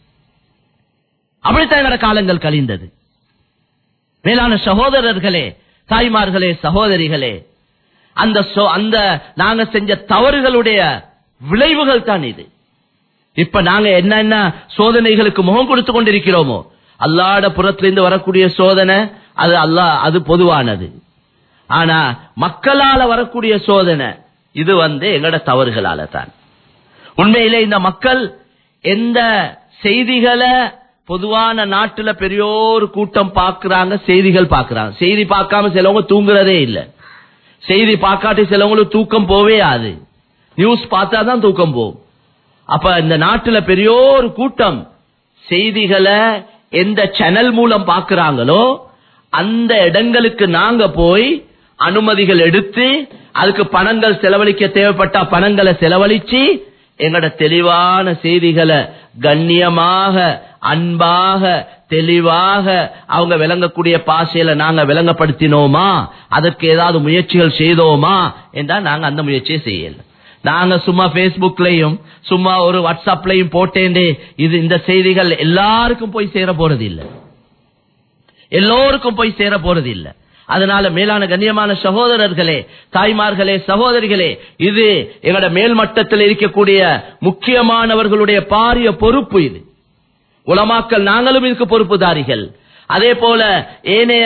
அப்படித்தான் எங்களோட காலங்கள் கழிந்தது. மேலான சகோதரர்களே, தாய்மார்களே, சகோதரிகளே, அந்த அந்த நாங்க செஞ்ச தவறுகளுடைய விளைவுகள் தான் இது. இப்ப நாங்க என்ன என்ன சோதனைகளுக்கு முகம் கொடுத்து கொண்டிருக்கிறோமோ, அல்லாஹ்வுடைய புறத்திலிருந்து வரக்கூடிய சோதனை அது அல்லாஹ் அது பொதுவானது. ஆனா மக்களால வரக்கூடிய சோதனை இது வந்து எங்கட தவறுகளால தான். உண்மையிலே இந்த மக்கள் எந்த செய்திகளை பொதுவான நாட்டுல பெரியோரு கூட்டம் பாக்குறாங்க, செய்திகள் பாக்குறாங்க. செய்தி பார்க்காம சிலவங்க தூங்குறதே இல்ல. செய்தி பார்க்காட்டி சிலவங்களுக்கு தூக்கம் போவே ஆது. நியூஸ் பார்த்தா தான் தூக்கம் போகும். அப்ப இந்த நாட்டுல பெரியோரு கூட்டம் செய்திகளை எந்த சேனல் மூலம் பாக்குறாங்களோ அந்த இடங்களுக்கு நாங்க போய் அனுமதிகள் எடுத்து அதுக்கு பணங்கள் செலவழிக்க தேவைப்பட்ட பணங்களை செலவழிச்சு எங்கட தெளிவான செய்திகளை கண்ணியமாக அன்பாக தெளிவாக அவங்க விளங்கக்கூடிய பாஷையில நாங்க விளங்கப்படுத்தினோமா, அதற்கு ஏதாவது முயற்சிகள் செய்தோமா என்றால் நாங்க அந்த முயற்சியை செய்யல. நாங்க சும்மா பேஸ்புக்லயும் சும்மா ஒரு வாட்ஸ்அப்லயும் போட்டேன். இது இந்த செய்திகள் எல்லாருக்கும் போய் சேர போறது இல்லை, எல்லோருக்கும் போய் சேர போறது இல்லை. அதனால மேலான கண்ணியமான சகோதரர்களே, தாய்மார்களே, சகோதரிகளே, இது எங்களோட மேல் மட்டத்தில் இருக்கக்கூடிய முக்கியமானவர்களுடைய பாரிய பொறுப்பு. இது உலமாக்கள் நாங்களும் இதுக்கு பொறுப்புதாரிகள். அதே போல ஏனைய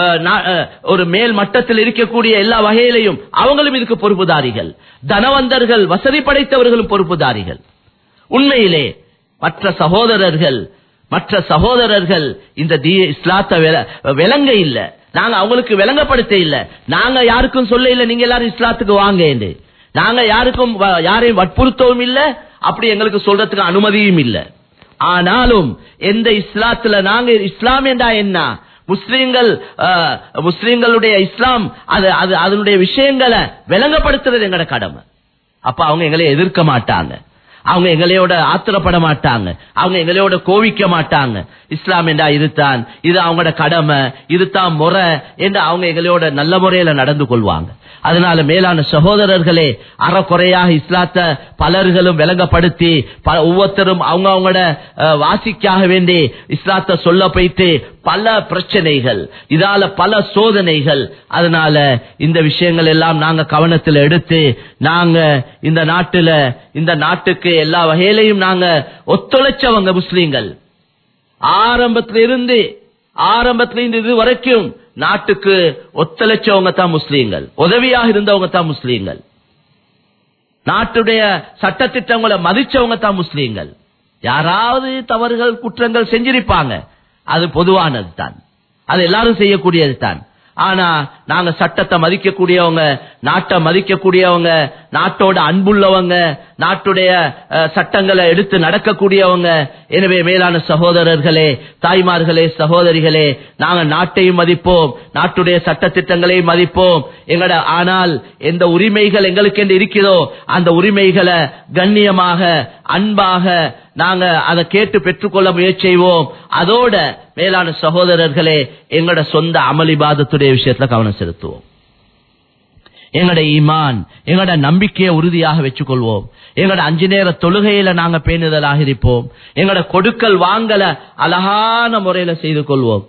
ஒரு மேல் மட்டத்தில் இருக்கக்கூடிய எல்லா வகையிலையும் அவங்களும் இதுக்கு பொறுப்புதாரிகள். தனவந்தர்கள் வசதி படைத்தவர்களும் பொறுப்புதாரிகள். உண்மையிலே மற்ற சகோதரர்கள் மற்ற சகோதரர்கள் இந்த இஸ்லாத்தை விளங்க இல்ல, நாங்க அவங்களுக்கு விளங்கப்படுத்த இல்ல, நாங்க யாருக்கும் சொல்ல இல்ல நீங்க எல்லாரும் இஸ்லாத்துக்கு வாங்க என்று. நாங்க யாருக்கும் யாரையும் வற்புறுத்தவும் இல்ல, அப்படி எங்களுக்கு சொல்றதுக்கு அனுமதியும் இல்ல. ஆனாலும் எந்த இஸ்லாத்துல நாங்க இஸ்லாம் என்றா என்ன, முஸ்லீம்கள் முஸ்லீம்களுடைய இஸ்லாம் அது அதனுடைய விஷயங்களை விளங்கப்படுத்துறது எங்களோட கடமை. அப்ப அவங்க எங்களை எதிர்க்க மாட்டாங்க, அவங்க எங்களையோட ஆத்திரப்பட மாட்டாங்க, அவங்க எங்களையோட கோவிக்க மாட்டாங்க. இஸ்லாம் என்றா இதுதான், இது அவங்களோட கடமை, இதுதான் முறை என்று அவங்க எங்களோட நல்ல முறையில நடந்து கொள்வாங்க. அதனால மேலான சகோதரர்களே, அறக்குறையாக இஸ்லாத்தை பலர்களும் விளங்கப்படுத்தி ஒவ்வொருத்தரும் அவங்க அவங்களோட வாசிக்காக வேண்டி இஸ்லாத்தை சொல்ல போயிட்டு பல பிரச்சனைகள், இதால பல சோதனைகள். அதனால இந்த விஷயங்கள் எல்லாம் நாங்க கவனத்தில் எடுத்து நாங்க இந்த நாட்டுல இந்த நாட்டுக்கு எல்லா வகையிலையும் நாங்க ஒத்துழைச்சவங்க முஸ்லீம்கள். ஆரம்பத்திலிருந்து ஆரம்பத்திலிருந்து இது வரைக்கும் நாட்டுக்கு ஒத்துழைச்சவங்க தான் முஸ்லீம்கள், உதவியாக இருந்தவங்க தான் முஸ்லீம்கள், நாட்டுடைய சட்டத்திட்டங்களை மதிச்சவங்க தான் முஸ்லீம்கள். யாராவது தவறுகள் குற்றங்கள் செஞ்சிருப்பாங்க, அது பொதுவானது தான், அது எல்லாரும் செய்யக்கூடியது தான். ஆனா நாங்க சட்டத்தை மதிக்கக்கூடியவங்க, நாட்டை மதிக்கக்கூடியவங்க, நாட்டோட அன்புள்ளவங்க, நாட்டுடைய சட்டங்களை எடுத்து நடக்கக்கூடியவங்க. எனவே மேலான சகோதரர்களே, தாய்மார்களே, சகோதரிகளே, நாங்க நாட்டையும் மதிப்போம், நாட்டுடைய சட்ட திட்டங்களையும் மதிப்போம். எங்கட ஆனால் எந்த உரிமைகள் எங்களுக்கு என்று இருக்கிறதோ அந்த உரிமைகளை கண்ணியமாக அன்பாக நாங்க அதை கேட்டு பெற்றுக்கொள்ள முயற்சி செய்வோம். அதோட மேலான சகோதரர்களே, எங்கட சொந்த அமல் இபாதத்துடைய விஷயத்துல கவனம் செலுத்துவோம். எங்கட ஈமான் எங்கட நம்பிக்கையை உறுதியாக வச்சுக்கொள்வோம். எங்கட அஞ்சு நேர தொழுகையில நாங்க பேணுதலாக இருப்போம். எங்கட கொடுக்கல் வாங்கல அழகான முறையில செய்து கொள்வோம்.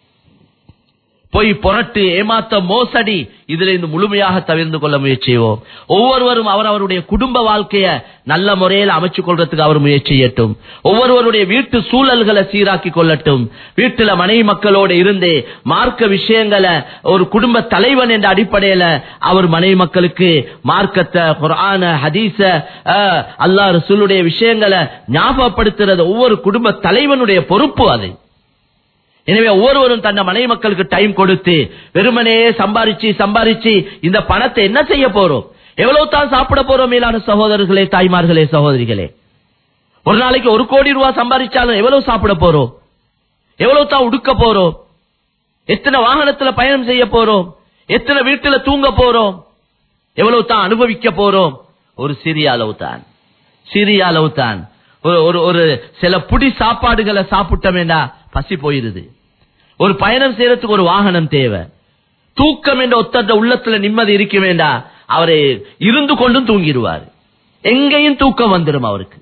பொய் பொரட்டு ஏமாத்த மோசடி இதுல இருந்து முழுமையாக தவிர்த்து கொள்ள முயற்சியோம். ஒவ்வொருவரும் அவர் அவருடைய குடும்ப வாழ்க்கைய நல்ல முறையில் அமைச்சு கொள்றதுக்கு அவர் முயற்சி செய்யட்டும். ஒவ்வொருவருடைய வீட்டு சூழல்களை சீராக்கி கொள்ளட்டும். வீட்டுல மனைவி மக்களோடு இருந்து மார்க்க விஷயங்களை ஒரு குடும்ப தலைவன் என்ற அடிப்படையில அவர் மனைவி மக்களுக்கு மார்க்கத்தை குர்ஆன ஹதீஸ அல்லாஹ் ரசூலுடைய விஷயங்களை ஞாபகப்படுத்துறது ஒவ்வொரு குடும்ப தலைவனுடைய பொறுப்பு அது. எனவே ஒவ்வொருவரும் தன்னை மனைவி மக்களுக்கு டைம் கொடுத்து வெறுமனே சம்பாரிச்சு சம்பாரிச்சு இந்த பணத்தை என்ன செய்ய போறோம், எவ்வளவு தான் சாப்பிட போறோம்? மேலான சகோதரர்களே, தாய்மார்களே, சகோதரிகளே, ஒரு நாளைக்கு ஒரு கோடி ரூபாய் சம்பாதிச்சாலும் எவ்வளவு சாப்பிட போறோம்? எவ்வளவு தான் உடுக்க போறோம்? எத்தனை வாகனத்துல பயணம் செய்ய போறோம்? எத்தனை வீட்டுல தூங்க போறோம்? எவ்வளவு தான் அனுபவிக்க போறோம்? ஒரு சிறிய அளவு தான், சிறிய அளவு தான். ஒரு ஒரு சில புடி சாப்பாடுகளை சாப்பிட்டோமேண்டா பசி போயிருது. ஒரு பயணம் செய்யறதுக்கு ஒரு வாகனம் தேவை. தூக்கம் என்ற ஒத்த உள்ளத்துல நிம்மதி இருக்க வேண்டா, அவரை இருந்து கொண்டும் தூங்கிடுவார். எங்கேயும் தூக்கம் வந்துடும் அவருக்கு.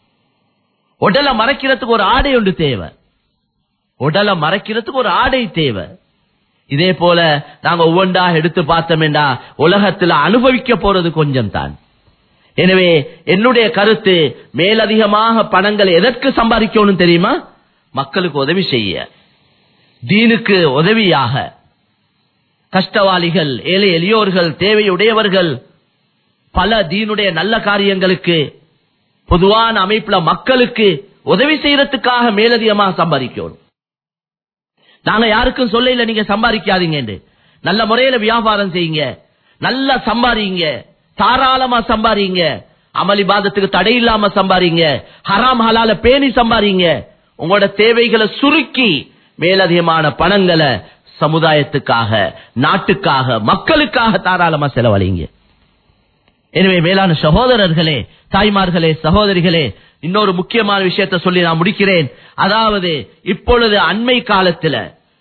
உடலை மறைக்கிறதுக்கு ஒரு ஆடை ஒன்று தேவை. உடலை மறைக்கிறதுக்கு ஒரு ஆடை தேவை. இதே போல நாங்க ஒவ்வொன்றாக எடுத்து பார்த்தோமேண்டா உலகத்துல அனுபவிக்க போறது கொஞ்சம் தான். எனவே என்னுடைய கருத்து, மேலதிகமாக பணங்களை எதற்கு சம்பாதிக்கணும் தெரியுமா? மக்களுக்கு உதவி செய்ய, தீனுக்கு உதவியாக, கஷ்டவாளிகள், ஏழை எளியோர்கள், தேவையுடையவர்கள், பல தீனுடைய நல்ல காரியங்களுக்கு பொதுவான அமைப்புல மக்களுக்கு உதவி செய்யறதுக்காக மேலதிகமாக சம்பாதிக்கணும். நாங்க யாருக்கும் சொல்ல இல்ல நீங்க சம்பாதிக்காதீங்க, நல்ல முறையில வியாபாரம் செய்யுங்க, நல்லா சம்பாதிங்க, தாராளமா சம்பாதிங்க, அமளி பாதத்துக்கு தடை இல்லாம சம்பாதிங்க, ஹராம் ஹலால பேணி சம்பாதிங்க. உங்களோட தேவைகளை சுருக்கி மேலதிகமான பணங்களை சமுதாயத்துக்காக, நாட்டுக்காக, மக்களுக்காக தாராளமா செலவழிங்க. எனவே மேலான சகோதரர்களே, தாய்மார்களே, சகோதரிகளே, இன்னொரு முக்கியமான விஷயத்தை சொல்லி நான் முடிக்கிறேன். அதாவது இப்பொழுது அண்மை காலத்துல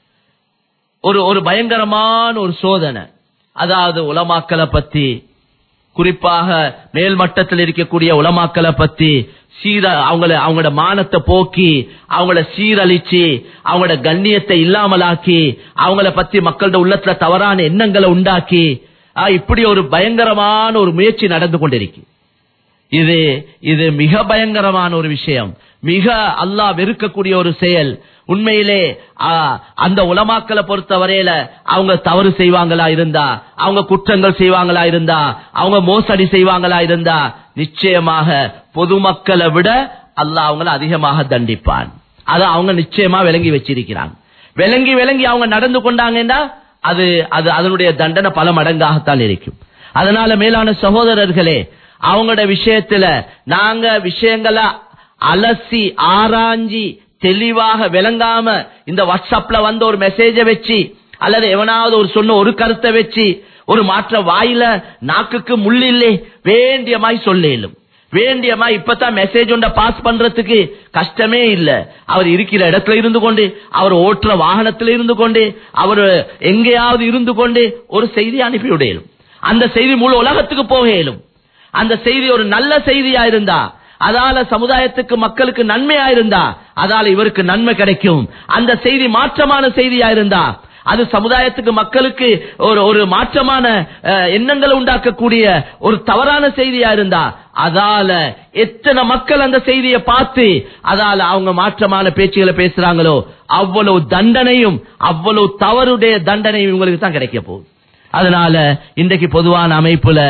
ஒரு ஒரு பயங்கரமான ஒரு சோதனை, அதாவது உலமாக்களை பத்தி, குறிப்பாக மேல்மட்டத்தில் இருக்கக்கூடிய உலமாக்களை பத்தி சீர அவங்கள அவங்களோட மானத்தை போக்கி, அவங்கள சீரழிச்சு, அவங்களோட கண்ணியத்தை இல்லாமலாக்கி, அவங்கள பத்தி மக்களோட உள்ளத்துல தவறான எண்ணங்களை உண்டாக்கி, இப்படி ஒரு பயங்கரமான ஒரு முயற்சி நடந்து கொண்டிருக்கு. இது இது மிக பயங்கரமான ஒரு விஷயம், மிக அல்லாஹ் வெறுக்கக்கூடிய ஒரு செயல். உண்மையிலே அந்த உலமாக்களை பொறுத்தவரையில அவங்க தவறு செய்வாங்களா இருந்தா, அவங்க குற்றங்கள் செய்வாங்களா இருந்தா, அவங்க மோசடி செய்வாங்களா இருந்தா, நிச்சயமாக பொதுமக்களை விட அல்லாஹ் அவங்களை அதிகமாக தண்டிப்பான். அதை அவங்க நிச்சயமா விளங்கி வச்சிருக்கிறாங்க. விளங்கி விளங்கி அவங்க நடந்து கொண்டாங்கன்னா அது அது அதனுடைய தண்டனை பல மடங்காகத்தான் இருக்கும். அதனால மேலான சகோதரர்களே, அவங்களோட விஷயத்துல நாங்க விஷயங்களை அலசி ஆராய்ஞ்சி தெளிவாக விளங்காம இந்த வாட்ஸ்அப்ல வந்து ஒரு மெசேஜ வச்சு அல்லது எவனாவது ஒரு சொன்ன ஒரு கருத்தை வச்சு ஒரு மாற்ற வாயில நாக்குக்கு முள்ளில்லை வேண்டியமாய் சொல்லும். வேண்டியமாய் இப்பதான் மெசேஜ் ஒன்றை பாஸ் பண்றதுக்கு கஷ்டமே இல்ல. அவர் இருக்கிற இடத்துல இருந்து கொண்டு, அவர் ஓட்டுற வாகனத்தில் இருந்து கொண்டு, அவர் எங்கேயாவது இருந்து கொண்டு ஒரு செய்தி அனுப்பி விடையிலும். அந்த செய்தி முழு உலகத்துக்கு போக இயலும். அந்த செய்தி ஒரு நல்ல செய்தியா இருந்தா, அதால சமுதாயத்துக்கு மக்களுக்கு நன்மையா இருந்தா, அதால இவருக்கு நன்மை கிடைக்கும். அந்த செய்தி மாற்றமான செய்தியா இருந்தா, அது சமுதாயத்துக்கு மக்களுக்கு ஒரு ஒரு மாற்றமான எண்ணங்களை உண்டாக்கக்கூடிய ஒரு தவறான செய்தியா இருந்தா, அதால எத்தனை மக்கள் அந்த செய்தியை பார்த்து அதால அவங்க மாற்றமான பேச்சுகளை பேசுறாங்களோ அவ்வளவு தண்டனையும் அவ்வளவு தவறுடைய தண்டனையும் இவங்களுக்கு தான் கிடைக்க போகுது. அதனால இன்றைக்கு பொதுவான அமைப்புல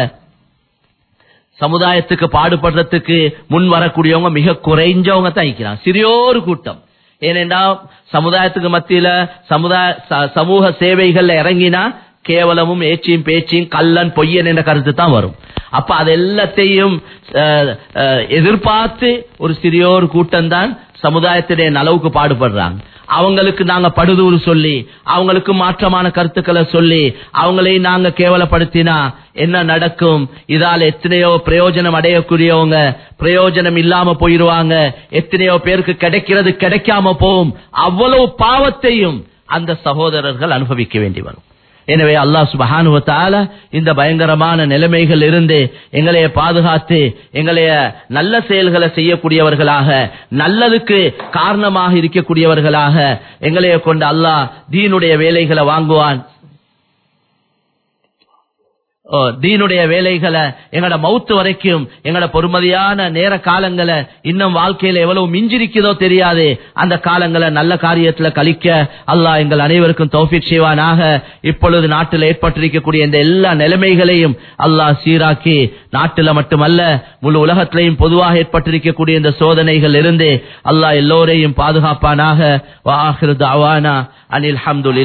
சமுதாயத்துக்கு பாடுபடுறதுக்கு முன் வரக்கூடியவங்க மிக குறைஞ்சவங்க தான் இருக்கிறாங்க, சிறியோரு கூட்டம். ஏனென்றா சமுதாயத்துக்கு மத்தியில சமுதாய சமூக சேவைகள்ல இறங்கினா கேவலமும் ஏச்சியும் பேச்சியும் கள்ளன் பொய்யன் என்ற கருத்து தான் வரும். அப்ப அது எல்லாத்தையும் எதிர்பார்த்து ஒரு சிறியோர் கூட்டம் தான் சமுதாயத்துடைய நலவுக்கு பாடுபடுறாங்க. அவங்களுக்கு நாங்க படுதூறு சொல்லி, அவங்களுக்கு மாற்றமான கருத்துக்களை சொல்லி அவங்களையும் நாங்க கேவலப்படுத்தினா என்ன நடக்கும்? இதால எத்தனையோ பிரயோஜனம் அடையக்கூடியவங்க பிரயோஜனம் இல்லாம போயிருவாங்க. எத்தனையோ பேருக்கு கிடைக்கிறது கிடைக்காம போகும். அவ்வளவு பாவத்தையும் அந்த சகோதரர்கள் அனுபவிக்க வேண்டி வரும். எனவே அல்லாஹ் சுப்ஹானஹு வ தஆலா இந்த பயங்கரமான நிலைமைகள் இருந்து எங்களை பாதுகாத்து எங்களை நல்ல செயல்களை செய்யக்கூடியவர்களாக, நல்லதுக்கு காரணமாக இருக்கக்கூடியவர்களாக எங்களை கொண்டு அல்லாஹ் தீனுடைய வேலைகளை வாங்குவான். தீனுடைய வேலைகளை எங்கட மௌத்து வரைக்கும் எங்கட பொறுமதியான நேர காலங்களை இன்னும் வாழ்க்கையில எவ்வளவு மிஞ்சிருக்கிறதோ தெரியாது, அந்த காலங்களை நல்ல காரியத்துல கழிக்க அல்லாஹ் எங்கள் அனைவருக்கும் தௌஃபீக் செய்வானாக. இப்பொழுது நாட்டில் ஏற்பட்டிருக்கக்கூடிய இந்த எல்லா நிலைமைகளையும் அல்லாஹ் சீராக்கி நாட்டில மட்டுமல்ல முழு உலகத்திலையும் பொதுவாக ஏற்பட்டிருக்கக்கூடிய இந்த சோதனைகள் இருந்து அல்லாஹ் எல்லோரையும் பாதுகாப்பானாக. வ ஆகிரு தஅவானா அனில் ஹம்துலில்லாஹ்.